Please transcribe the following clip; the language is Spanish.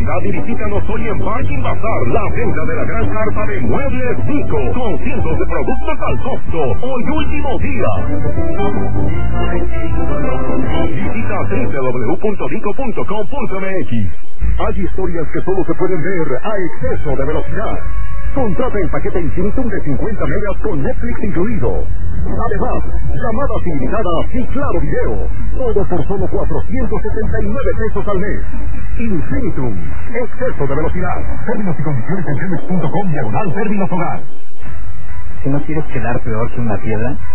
calidad y visítanos hoy en Parking Bazar, la venta de la gran carta de muebles Vico, con cientos de productos al costo. Hoy último día. Visita www.vico.com.mx. Hay historias que solo se pueden ver a exceso de velocidad. Contrata el paquete Infinitum de 50 megas con Netflix incluido. Además, llamadas ilimitadas y claro video. Todo por solo 479 pesos al mes. Infinitum. Exceso de velocidad. Términos y condiciones en Telmex.com/términos hogar. Si no quieres quedar peor que una piedra,